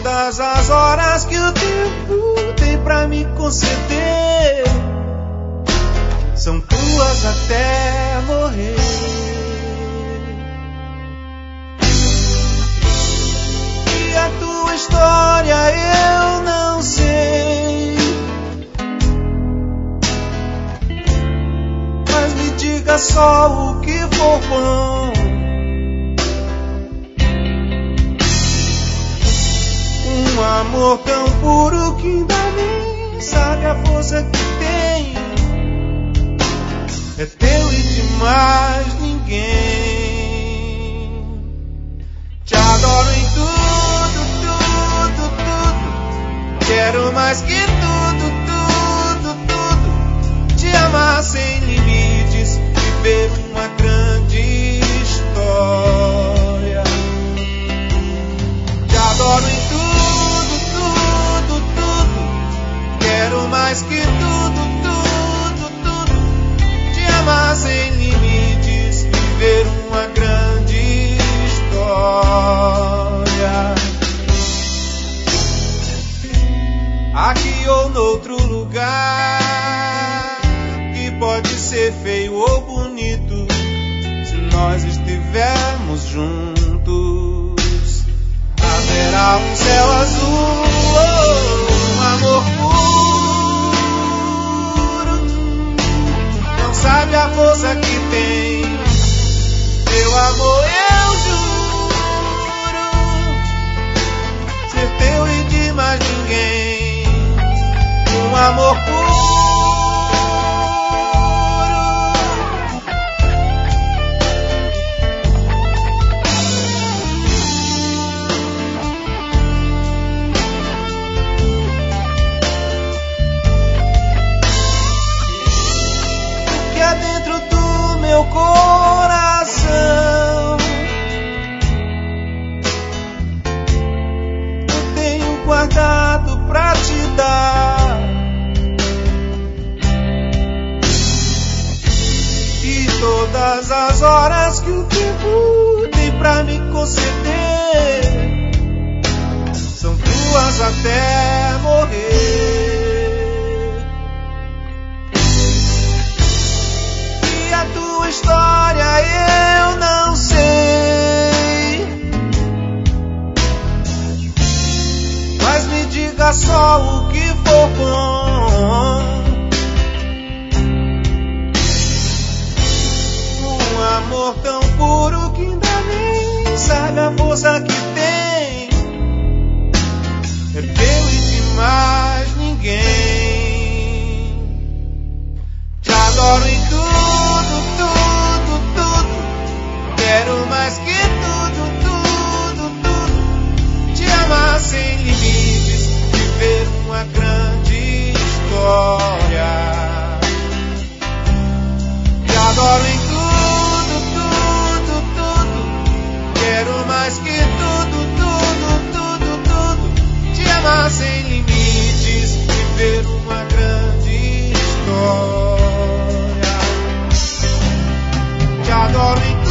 todas as horas que o tempo tem pra me conceder são tuas até morrer. E a tua história eu não sei, mas me diga só o que for bom. Um amor tão puro que ainda nem sabe a força que tem. É teu e de mais ninguém. Te adoro em tudo, tudo, tudo. Quero mais que tudo, tudo, tudo. Te amar sem limites, viver uma grande história. Te adoro em tudo, tudo, tudo. Quero mais que tudo, tudo, tudo. Te amar sem limites, viver uma grande história. Aqui ou noutro lugar, que pode ser feio ou bonito, se nós estivermos juntos, haverá um céu azul, um amor puro. Não sabe a força que tem, teu amor eu juro, ser teu e de mais ninguém. Um amor puro. O que é dentro do meu coração eu tenho guardado pra te dar. Todas as horas que o tempo tem pra me conceder são tuas até morrer. E a tua história eu não sei, mas me diga só o que for bom. Amor tão puro que ainda nem sabe a força que tem. É teu e de mais ninguém. Te adoro em tudo, tudo, tudo. Quero mais que tudo, tudo, tudo. Te amar sem limites, viver uma grande história. Te adoro em tudo. Quero mais que tudo, tudo, tudo, tudo. Te amar sem limites, viver uma grande história. Te adoro em